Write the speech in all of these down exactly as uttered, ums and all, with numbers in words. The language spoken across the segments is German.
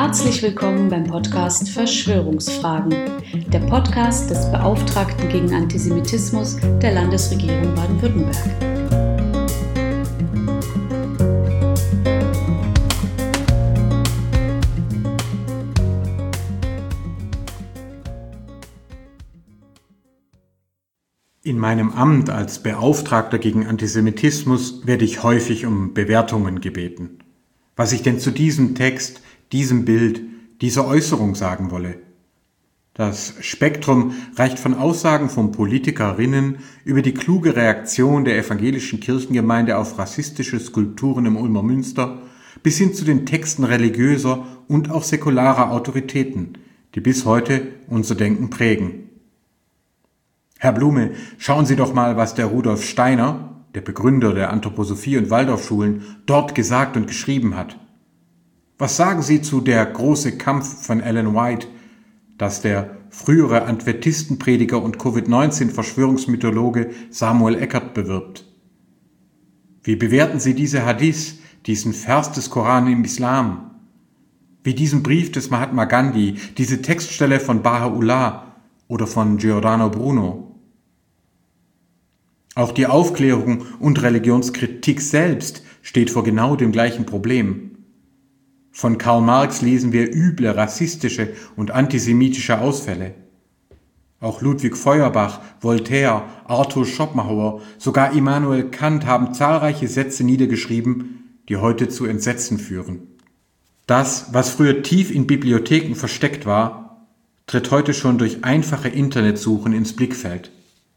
Herzlich willkommen beim Podcast Verschwörungsfragen, der Podcast des Beauftragten gegen Antisemitismus der Landesregierung Baden-Württemberg. In meinem Amt als Beauftragter gegen Antisemitismus werde ich häufig um Bewertungen gebeten. Was ich denn zu diesem Text, diesem Bild, dieser Äußerung sagen wolle. Das Spektrum reicht von Aussagen von Politikerinnen über die kluge Reaktion der evangelischen Kirchengemeinde auf rassistische Skulpturen im Ulmer Münster bis hin zu den Texten religiöser und auch säkularer Autoritäten, die bis heute unser Denken prägen. Herr Blume, schauen Sie doch mal, was der Rudolf Steiner, der Begründer der Anthroposophie und Waldorfschulen, dort gesagt und geschrieben hat. Was sagen Sie zu Der große Kampf von Ellen White, das der frühere Adventistenprediger und Covid neunzehn Verschwörungsmythologe Samuel Eckert bewirbt? Wie bewerten Sie diese Hadith, diesen Vers des Koran im Islam? Wie diesen Brief des Mahatma Gandhi, diese Textstelle von Baha'u'llah oder von Giordano Bruno? Auch die Aufklärung und Religionskritik selbst steht vor genau dem gleichen Problem. Von Karl Marx lesen wir üble, rassistische und antisemitische Ausfälle. Auch Ludwig Feuerbach, Voltaire, Arthur Schopenhauer, sogar Immanuel Kant haben zahlreiche Sätze niedergeschrieben, die heute zu Entsetzen führen. Das, was früher tief in Bibliotheken versteckt war, tritt heute schon durch einfache Internetsuchen ins Blickfeld.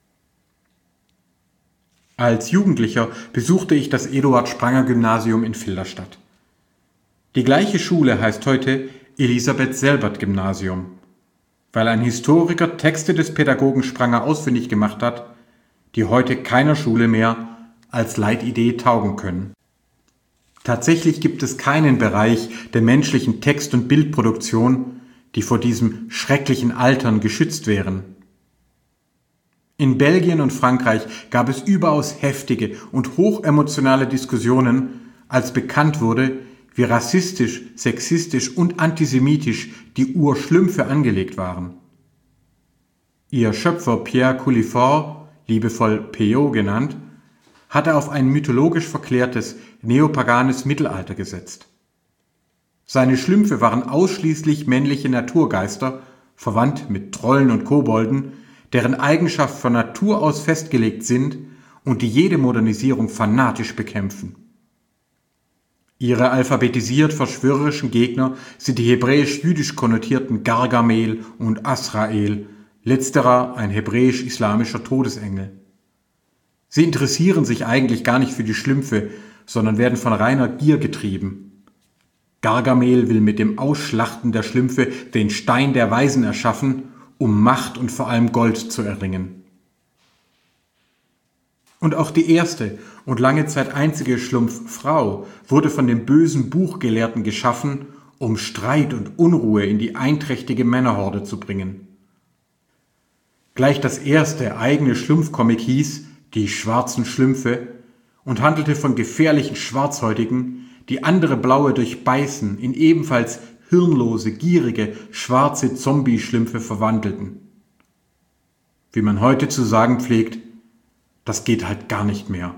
Als Jugendlicher besuchte ich das Eduard-Spranger-Gymnasium in Filderstadt. Die gleiche Schule heißt heute Elisabeth-Selbert-Gymnasium, weil ein Historiker Texte des Pädagogen Spranger ausfindig gemacht hat, die heute keiner Schule mehr als Leitidee taugen können. Tatsächlich gibt es keinen Bereich der menschlichen Text- und Bildproduktion, die vor diesem schrecklichen Altern geschützt wären. In Belgien und Frankreich gab es überaus heftige und hochemotionale Diskussionen, als bekannt wurde, wie rassistisch, sexistisch und antisemitisch die Urschlümpfe angelegt waren. Ihr Schöpfer Pierre Cullifort, liebevoll Peyo genannt, hatte auf ein mythologisch verklärtes, neopaganes Mittelalter gesetzt. Seine Schlümpfe waren ausschließlich männliche Naturgeister, verwandt mit Trollen und Kobolden, deren Eigenschaften von Natur aus festgelegt sind und die jede Modernisierung fanatisch bekämpfen. Ihre alphabetisiert verschwörerischen Gegner sind die hebräisch-jüdisch konnotierten Gargamel und Asrael, letzterer ein hebräisch-islamischer Todesengel. Sie interessieren sich eigentlich gar nicht für die Schlümpfe, sondern werden von reiner Gier getrieben. Gargamel will mit dem Ausschlachten der Schlümpfe den Stein der Weisen erschaffen, um Macht und vor allem Gold zu erringen. Und auch die erste und lange Zeit einzige Schlumpffrau wurde von dem bösen Buchgelehrten geschaffen, um Streit und Unruhe in die einträchtige Männerhorde zu bringen. Gleich das erste eigene Schlumpfcomic hieß Die schwarzen Schlümpfe und handelte von gefährlichen Schwarzhäutigen, die andere Blaue durch Beißen in ebenfalls hirnlose, gierige, schwarze Zombie-Schlümpfe verwandelten. Wie man heute zu sagen pflegt, das geht halt gar nicht mehr.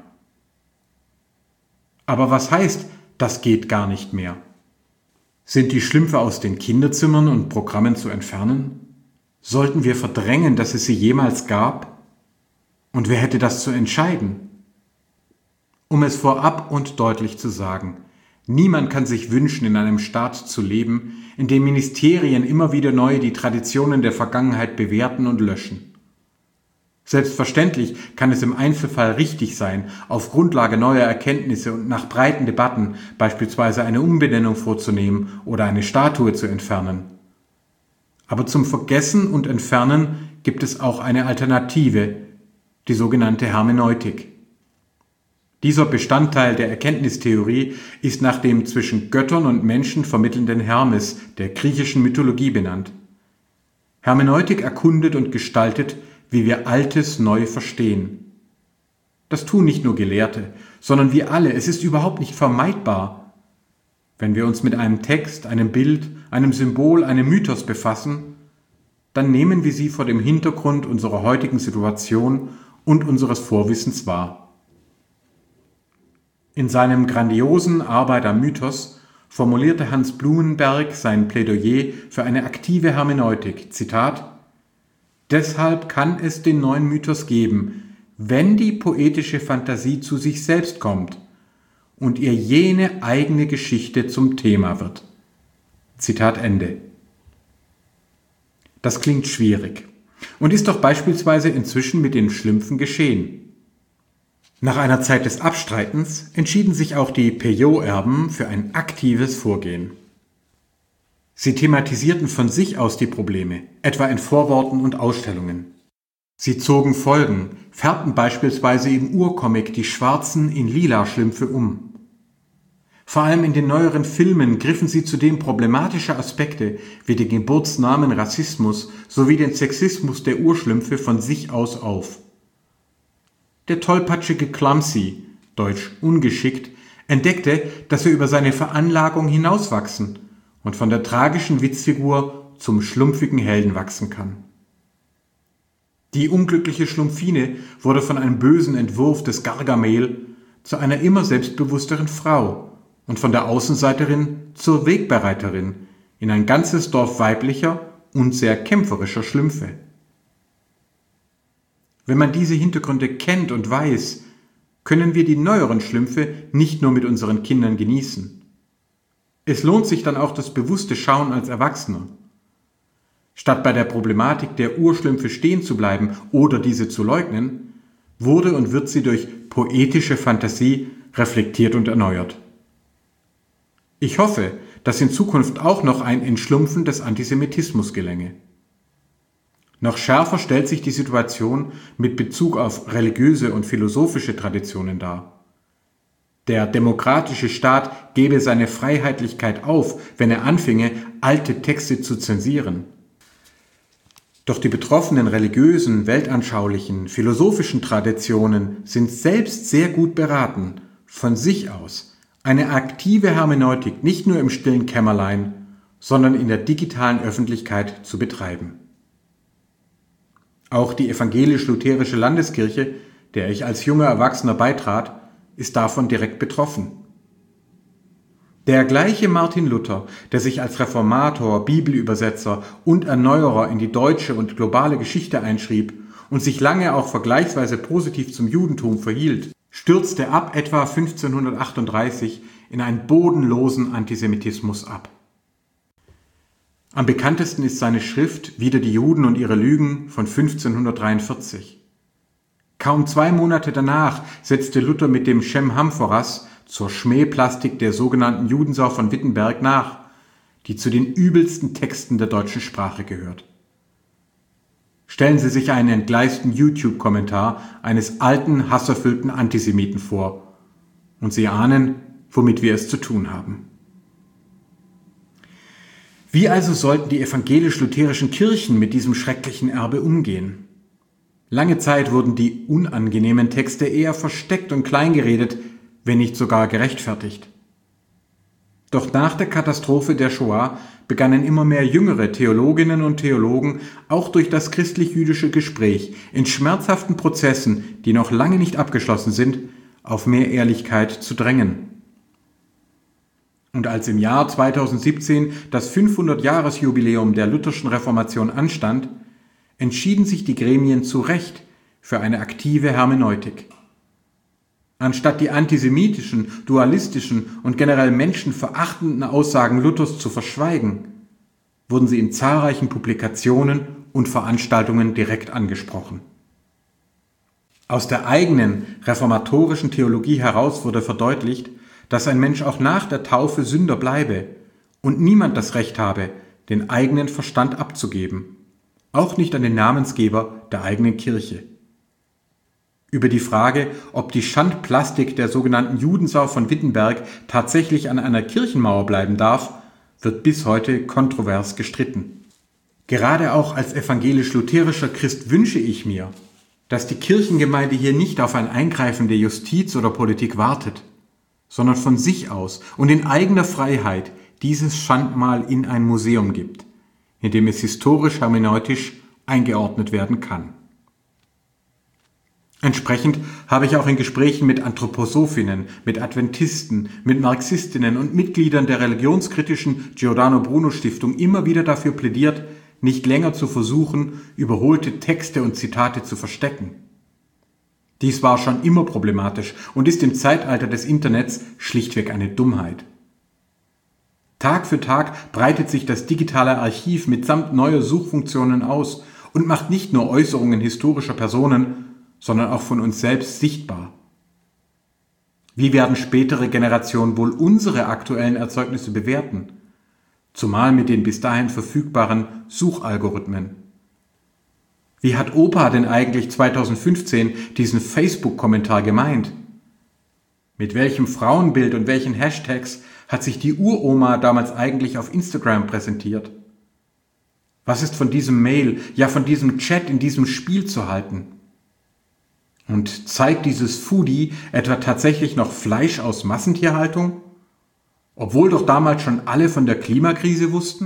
Aber was heißt, das geht gar nicht mehr? Sind die Schlümpfe aus den Kinderzimmern und Programmen zu entfernen? Sollten wir verdrängen, dass es sie jemals gab? Und wer hätte das zu entscheiden? Um es vorab und deutlich zu sagen, niemand kann sich wünschen, in einem Staat zu leben, in dem Ministerien immer wieder neu die Traditionen der Vergangenheit bewerten und löschen. Selbstverständlich kann es im Einzelfall richtig sein, auf Grundlage neuer Erkenntnisse und nach breiten Debatten beispielsweise eine Umbenennung vorzunehmen oder eine Statue zu entfernen. Aber zum Vergessen und Entfernen gibt es auch eine Alternative, die sogenannte Hermeneutik. Dieser Bestandteil der Erkenntnistheorie ist nach dem zwischen Göttern und Menschen vermittelnden Hermes der griechischen Mythologie benannt. Hermeneutik erkundet und gestaltet, wie wir Altes neu verstehen. Das tun nicht nur Gelehrte, sondern wir alle. Es ist überhaupt nicht vermeidbar. Wenn wir uns mit einem Text, einem Bild, einem Symbol, einem Mythos befassen, dann nehmen wir sie vor dem Hintergrund unserer heutigen Situation und unseres Vorwissens wahr. In seinem grandiosen Arbeit am Mythos formulierte Hans Blumenberg sein Plädoyer für eine aktive Hermeneutik, Zitat: Deshalb kann es den neuen Mythos geben, wenn die poetische Fantasie zu sich selbst kommt und ihr jene eigene Geschichte zum Thema wird. Zitat Ende. Das klingt schwierig und ist doch beispielsweise inzwischen mit den Schlümpfen geschehen. Nach einer Zeit des Abstreitens entschieden sich auch die Peyote-Erben für ein aktives Vorgehen. Sie thematisierten von sich aus die Probleme, etwa in Vorworten und Ausstellungen. Sie zogen Folgen, färbten beispielsweise im Urcomic die schwarzen in lila Schlümpfe um. Vor allem in den neueren Filmen griffen sie zudem problematische Aspekte wie den geburtsnahen Rassismus sowie den Sexismus der Urschlümpfe von sich aus auf. Der tollpatschige Clumsy, deutsch ungeschickt, entdeckte, dass er über seine Veranlagung hinauswachsen und von der tragischen Witzfigur zum schlumpfigen Helden wachsen kann. Die unglückliche Schlumpfine wurde von einem bösen Entwurf des Gargamel zu einer immer selbstbewussteren Frau und von der Außenseiterin zur Wegbereiterin in ein ganzes Dorf weiblicher und sehr kämpferischer Schlümpfe. Wenn man diese Hintergründe kennt und weiß, können wir die neueren Schlümpfe nicht nur mit unseren Kindern genießen. Es lohnt sich dann auch das bewusste Schauen als Erwachsener. Statt bei der Problematik der Urschlümpfe stehen zu bleiben oder diese zu leugnen, wurde und wird sie durch poetische Fantasie reflektiert und erneuert. Ich hoffe, dass in Zukunft auch noch ein Entschlumpfen des Antisemitismus gelänge. Noch schärfer stellt sich die Situation mit Bezug auf religiöse und philosophische Traditionen dar. Der demokratische Staat gebe seine Freiheitlichkeit auf, wenn er anfinge, alte Texte zu zensieren. Doch die betroffenen religiösen, weltanschaulichen, philosophischen Traditionen sind selbst sehr gut beraten, von sich aus eine aktive Hermeneutik nicht nur im stillen Kämmerlein, sondern in der digitalen Öffentlichkeit zu betreiben. Auch die evangelisch-lutherische Landeskirche, der ich als junger Erwachsener beitrat, ist davon direkt betroffen. Der gleiche Martin Luther, der sich als Reformator, Bibelübersetzer und Erneuerer in die deutsche und globale Geschichte einschrieb und sich lange auch vergleichsweise positiv zum Judentum verhielt, stürzte ab etwa fünfzehnhundertachtunddreißig in einen bodenlosen Antisemitismus ab. Am bekanntesten ist seine Schrift Wider die Juden und ihre Lügen von fünfzehnhundertdreiundvierzig. Kaum zwei Monate danach setzte Luther mit dem Shem Hamphoras zur Schmähplastik der sogenannten Judensau von Wittenberg nach, die zu den übelsten Texten der deutschen Sprache gehört. Stellen Sie sich einen entgleisten YouTube-Kommentar eines alten, hasserfüllten Antisemiten vor und Sie ahnen, womit wir es zu tun haben. Wie also sollten die evangelisch-lutherischen Kirchen mit diesem schrecklichen Erbe umgehen? Lange Zeit wurden die unangenehmen Texte eher versteckt und kleingeredet, wenn nicht sogar gerechtfertigt. Doch nach der Katastrophe der Shoah begannen immer mehr jüngere Theologinnen und Theologen auch durch das christlich-jüdische Gespräch in schmerzhaften Prozessen, die noch lange nicht abgeschlossen sind, auf mehr Ehrlichkeit zu drängen. Und als im Jahr zweitausendsiebzehn das fünfhundert-Jahres-Jubiläum der lutherschen Reformation anstand, entschieden sich die Gremien zu Recht für eine aktive Hermeneutik. Anstatt die antisemitischen, dualistischen und generell menschenverachtenden Aussagen Luthers zu verschweigen, wurden sie in zahlreichen Publikationen und Veranstaltungen direkt angesprochen. Aus der eigenen reformatorischen Theologie heraus wurde verdeutlicht, dass ein Mensch auch nach der Taufe Sünder bleibe und niemand das Recht habe, den eigenen Verstand abzugeben, auch nicht an den Namensgeber der eigenen Kirche. Über die Frage, ob die Schandplastik der sogenannten Judensau von Wittenberg tatsächlich an einer Kirchenmauer bleiben darf, wird bis heute kontrovers gestritten. Gerade auch als evangelisch-lutherischer Christ wünsche ich mir, dass die Kirchengemeinde hier nicht auf ein Eingreifen der Justiz oder Politik wartet, sondern von sich aus und in eigener Freiheit dieses Schandmal in ein Museum gibt, in dem es historisch-hermeneutisch eingeordnet werden kann. Entsprechend habe ich auch in Gesprächen mit Anthroposophinnen, mit Adventisten, mit Marxistinnen und Mitgliedern der religionskritischen Giordano Bruno Stiftung immer wieder dafür plädiert, nicht länger zu versuchen, überholte Texte und Zitate zu verstecken. Dies war schon immer problematisch und ist im Zeitalter des Internets schlichtweg eine Dummheit. Tag für Tag breitet sich das digitale Archiv mitsamt neuer Suchfunktionen aus und macht nicht nur Äußerungen historischer Personen, sondern auch von uns selbst sichtbar. Wie werden spätere Generationen wohl unsere aktuellen Erzeugnisse bewerten? Zumal mit den bis dahin verfügbaren Suchalgorithmen. Wie hat Opa denn eigentlich zweitausendfünfzehn diesen Facebook-Kommentar gemeint? Mit welchem Frauenbild und welchen Hashtags hat sich die Uroma damals eigentlich auf Instagram präsentiert? Was ist von diesem Mail, ja von diesem Chat in diesem Spiel zu halten? Und zeigt dieses Foodie etwa tatsächlich noch Fleisch aus Massentierhaltung? Obwohl doch damals schon alle von der Klimakrise wussten?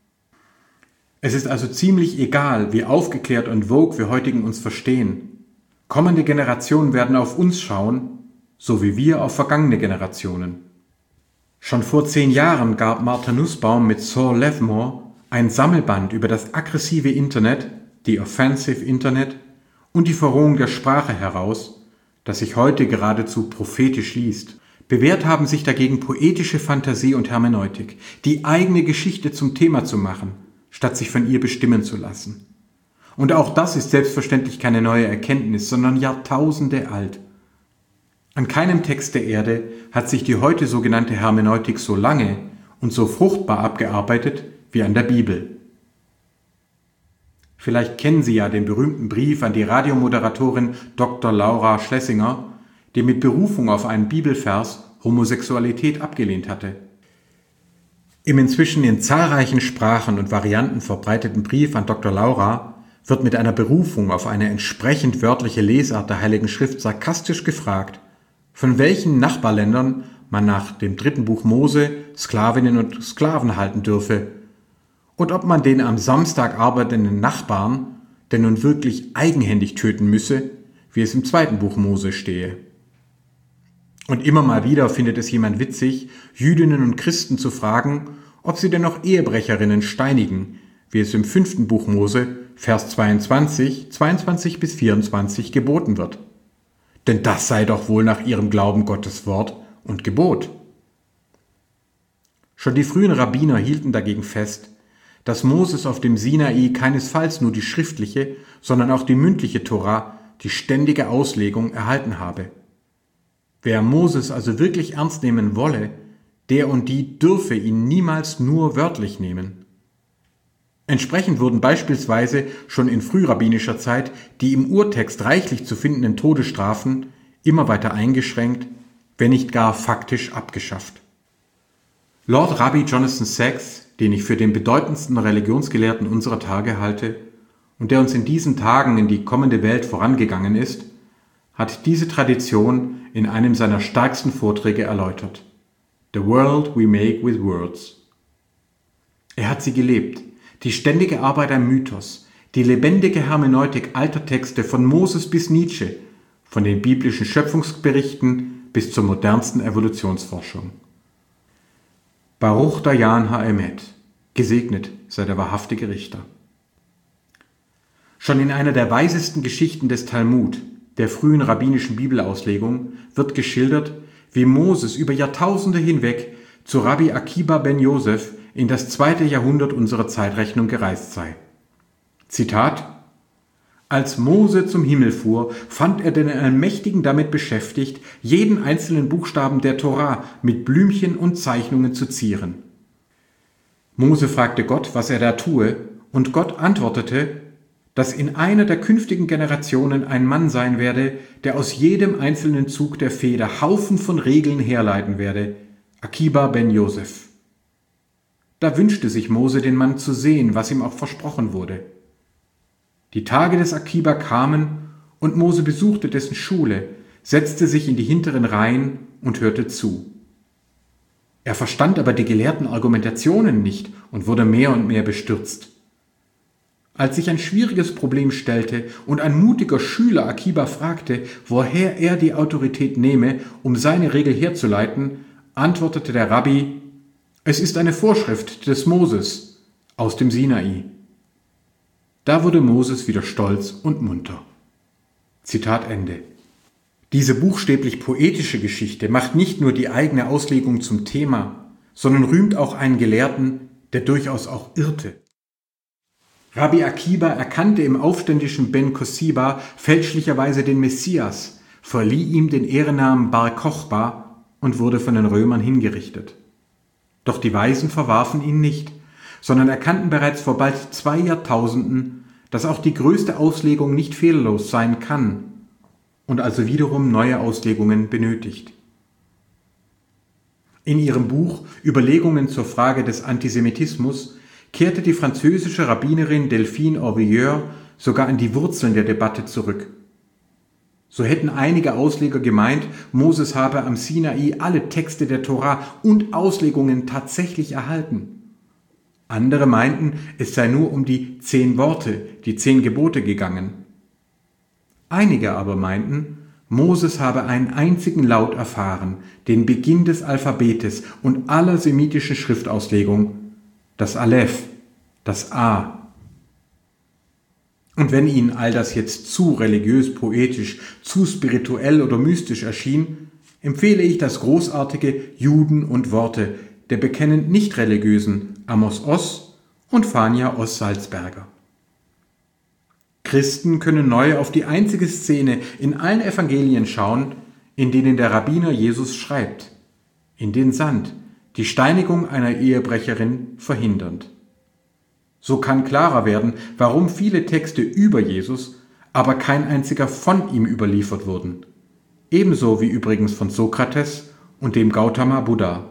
Es ist also ziemlich egal, wie aufgeklärt und vogue wir heutigen uns verstehen. Kommende Generationen werden auf uns schauen, so wie wir auf vergangene Generationen. Schon vor zehn Jahren gab Martha Nussbaum mit Saul Levmore ein Sammelband über das aggressive Internet, die Offensive Internet, und die Verrohung der Sprache heraus, das sich heute geradezu prophetisch liest. Bewährt haben sich dagegen poetische Fantasie und Hermeneutik, die eigene Geschichte zum Thema zu machen, statt sich von ihr bestimmen zu lassen. Und auch das ist selbstverständlich keine neue Erkenntnis, sondern Jahrtausende alt. An keinem Text der Erde hat sich die heute sogenannte Hermeneutik so lange und so fruchtbar abgearbeitet wie an der Bibel. Vielleicht kennen Sie ja den berühmten Brief an die Radiomoderatorin Doktor Laura Schlesinger, die mit Berufung auf einen Bibelvers Homosexualität abgelehnt hatte. Im inzwischen in zahlreichen Sprachen und Varianten verbreiteten Brief an Doktor Laura wird mit einer Berufung auf eine entsprechend wörtliche Lesart der Heiligen Schrift sarkastisch gefragt, von welchen Nachbarländern man nach dem dritten Buch Mose Sklavinnen und Sklaven halten dürfe und ob man den am Samstag arbeitenden Nachbarn denn nun wirklich eigenhändig töten müsse, wie es im zweiten Buch Mose stehe. Und immer mal wieder findet es jemand witzig, Jüdinnen und Christen zu fragen, ob sie denn noch Ehebrecherinnen steinigen, wie es im fünften Buch Mose, Vers zweiundzwanzig, zweiundzwanzig bis vierundzwanzig geboten wird. Denn das sei doch wohl nach ihrem Glauben Gottes Wort und Gebot. Schon die frühen Rabbiner hielten dagegen fest, dass Moses auf dem Sinai keinesfalls nur die schriftliche, sondern auch die mündliche Tora, die ständige Auslegung, erhalten habe. Wer Moses also wirklich ernst nehmen wolle, der und die dürfe ihn niemals nur wörtlich nehmen. Entsprechend wurden beispielsweise schon in frührabbinischer Zeit die im Urtext reichlich zu findenden Todesstrafen immer weiter eingeschränkt, wenn nicht gar faktisch abgeschafft. Lord Rabbi Jonathan Sacks, den ich für den bedeutendsten Religionsgelehrten unserer Tage halte und der uns in diesen Tagen in die kommende Welt vorangegangen ist, hat diese Tradition in einem seiner stärksten Vorträge erläutert. The World We Make with Words. Er hat sie gelebt, die ständige Arbeit am Mythos, die lebendige Hermeneutik alter Texte von Moses bis Nietzsche, von den biblischen Schöpfungsberichten bis zur modernsten Evolutionsforschung. Baruch Dayan Ha'emet, gesegnet sei der wahrhaftige Richter. Schon in einer der weisesten Geschichten des Talmud, der frühen rabbinischen Bibelauslegung, wird geschildert, wie Moses über Jahrtausende hinweg zu Rabbi Akiba ben Josef in das zweite Jahrhundert unserer Zeitrechnung gereist sei. Zitat: Als Mose zum Himmel fuhr, fand er den Allmächtigen damit beschäftigt, jeden einzelnen Buchstaben der Tora mit Blümchen und Zeichnungen zu zieren. Mose fragte Gott, was er da tue, und Gott antwortete, dass in einer der künftigen Generationen ein Mann sein werde, der aus jedem einzelnen Zug der Feder Haufen von Regeln herleiten werde, Akiba ben Josef. Da wünschte sich Mose, den Mann zu sehen, was ihm auch versprochen wurde. Die Tage des Akiba kamen und Mose besuchte dessen Schule, setzte sich in die hinteren Reihen und hörte zu. Er verstand aber die gelehrten Argumentationen nicht und wurde mehr und mehr bestürzt. Als sich ein schwieriges Problem stellte und ein mutiger Schüler Akiba fragte, woher er die Autorität nehme, um seine Regel herzuleiten, antwortete der Rabbi: Es ist eine Vorschrift des Moses aus dem Sinai. Da wurde Moses wieder stolz und munter. Zitat Ende. Diese buchstäblich poetische Geschichte macht nicht nur die eigene Auslegung zum Thema, sondern rühmt auch einen Gelehrten, der durchaus auch irrte. Rabbi Akiba erkannte im aufständischen Ben Kosiba fälschlicherweise den Messias, verlieh ihm den Ehrennamen Bar Kochba und wurde von den Römern hingerichtet. Doch die Weisen verwarfen ihn nicht, sondern erkannten bereits vor bald zwei Jahrtausenden, dass auch die größte Auslegung nicht fehlerlos sein kann und also wiederum neue Auslegungen benötigt. In ihrem Buch Überlegungen zur Frage des Antisemitismus kehrte die französische Rabbinerin Delphine Orvilleur sogar an die Wurzeln der Debatte zurück. So hätten einige Ausleger gemeint, Moses habe am Sinai alle Texte der Tora und Auslegungen tatsächlich erhalten. Andere meinten, es sei nur um die zehn Worte, die zehn Gebote gegangen. Einige aber meinten, Moses habe einen einzigen Laut erfahren, den Beginn des Alphabetes und aller semitischen Schriftauslegung, das Aleph, das A. Und wenn Ihnen all das jetzt zu religiös, poetisch, zu spirituell oder mystisch erschien, empfehle ich das großartige Juden und Worte der bekennend nicht religiösen Amos Oz und Fania Oz Salzberger. Christen können neu auf die einzige Szene in allen Evangelien schauen, in denen der Rabbiner Jesus schreibt, in den Sand, die Steinigung einer Ehebrecherin verhindernd. So kann klarer werden, warum viele Texte über Jesus, aber kein einziger von ihm überliefert wurden. Ebenso wie übrigens von Sokrates und dem Gautama Buddha.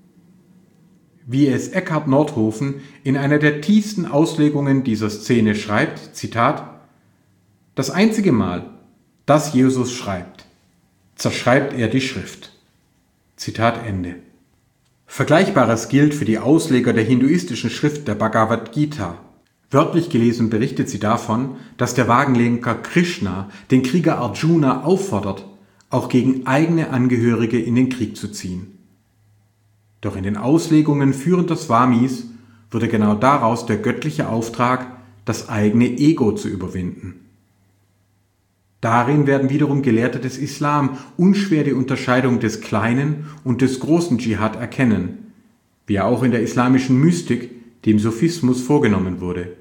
Wie es Eckhard Nordhofen in einer der tiefsten Auslegungen dieser Szene schreibt, Zitat: Das einzige Mal, dass Jesus schreibt, zerschreibt er die Schrift. Zitat Ende. Vergleichbares gilt für die Ausleger der hinduistischen Schrift der Bhagavad Gita. Wörtlich gelesen berichtet sie davon, dass der Wagenlenker Krishna den Krieger Arjuna auffordert, auch gegen eigene Angehörige in den Krieg zu ziehen. Doch in den Auslegungen führender Swamis wurde genau daraus der göttliche Auftrag, das eigene Ego zu überwinden. Darin werden wiederum Gelehrte des Islam unschwer die Unterscheidung des kleinen und des großen Dschihad erkennen, wie er auch in der islamischen Mystik, dem Sufismus, vorgenommen wurde.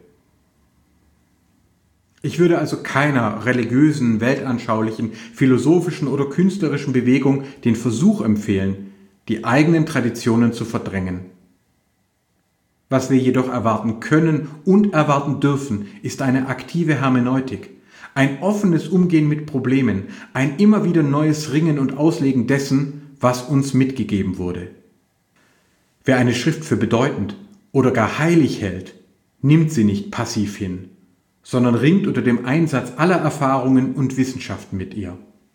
Ich würde also keiner religiösen, weltanschaulichen, philosophischen oder künstlerischen Bewegung den Versuch empfehlen, die eigenen Traditionen zu verdrängen. Was wir jedoch erwarten können und erwarten dürfen, ist eine aktive Hermeneutik, ein offenes Umgehen mit Problemen, ein immer wieder neues Ringen und Auslegen dessen, was uns mitgegeben wurde. Wer eine Schrift für bedeutend oder gar heilig hält, nimmt sie nicht passiv hin, sondern ringt unter dem Einsatz aller Erfahrungen und Wissenschaften mit ihr.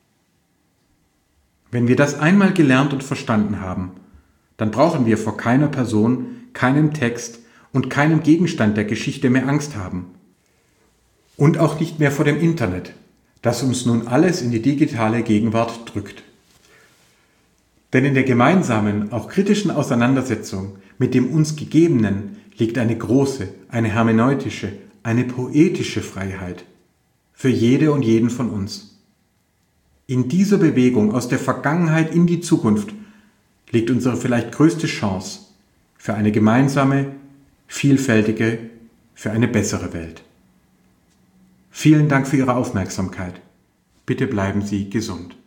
Wenn wir das einmal gelernt und verstanden haben, dann brauchen wir vor keiner Person, keinem Text und keinem Gegenstand der Geschichte mehr Angst haben. Und auch nicht mehr vor dem Internet, das uns nun alles in die digitale Gegenwart drückt. Denn in der gemeinsamen, auch kritischen Auseinandersetzung mit dem uns Gegebenen liegt eine große, eine hermeneutische, eine poetische Freiheit für jede und jeden von uns. In dieser Bewegung aus der Vergangenheit in die Zukunft liegt unsere vielleicht größte Chance für eine gemeinsame, vielfältige, für eine bessere Welt. Vielen Dank für Ihre Aufmerksamkeit. Bitte bleiben Sie gesund.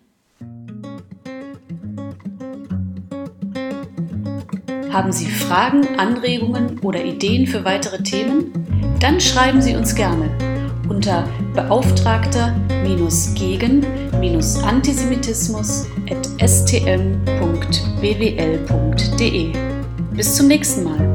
Haben Sie Fragen, Anregungen oder Ideen für weitere Themen? Dann schreiben Sie uns gerne unter beauftragter-gegen-antisemitismus at s t m punkt b w l punkt d e. Bis zum nächsten Mal.